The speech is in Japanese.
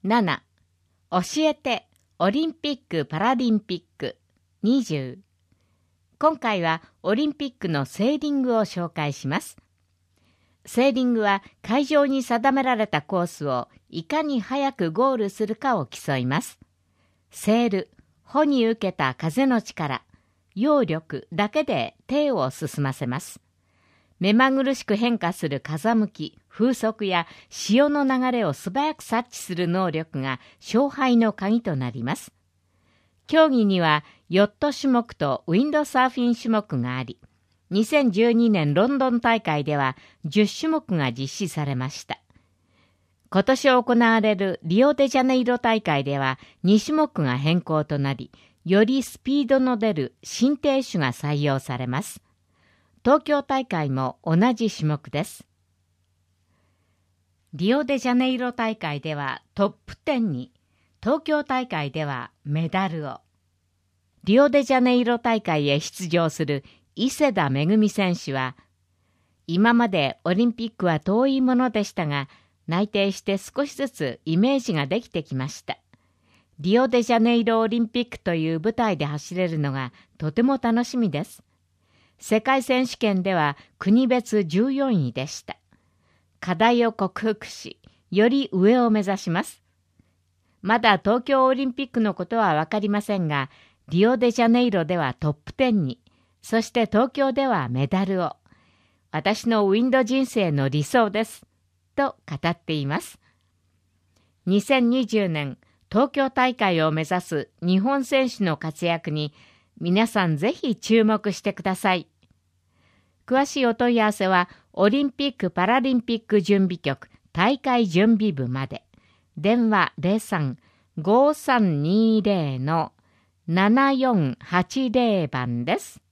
7、教えてオリンピック・パラリンピック。20。今回はオリンピックのセーリングを紹介します。セーリングは会場に定められたコースをいかに早くゴールするかを競います。セール、帆に受けた風の力、揚力だけで艇を進ませます。目まぐるしく変化する風向き、風速や潮の流れを素早く察知する能力が勝敗の鍵となります。競技にはヨット種目とウィンドサーフィン種目があり、2012年ロンドン大会では10種目が実施されました。今年行われるリオデジャネイロ大会では2種目が変更となり、よりスピードの出る新艇種が採用されます。東京大会も同じ種目です。リオデジャネイロ大会ではトップ10に、東京大会ではメダルを。リオデジャネイロ大会へ出場する伊勢田めぐみ選手は、今までオリンピックは遠いものでしたが、内定して少しずつイメージができてきました。リオデジャネイロオリンピックという舞台で走れるのがとても楽しみです。世界選手権では国別14位でした。課題を克服し、より上を目指します。まだ東京オリンピックのことはわかりませんが、リオデジャネイロではトップ10に、そして東京ではメダルを。私のウィンド人生の理想です。と語っています。2020年東京大会を目指す日本選手の活躍に皆さんぜひ注目してください。詳しいお問い合わせはオリンピック・パラリンピック準備局大会準備部まで。電話 03-5320-7480 番です。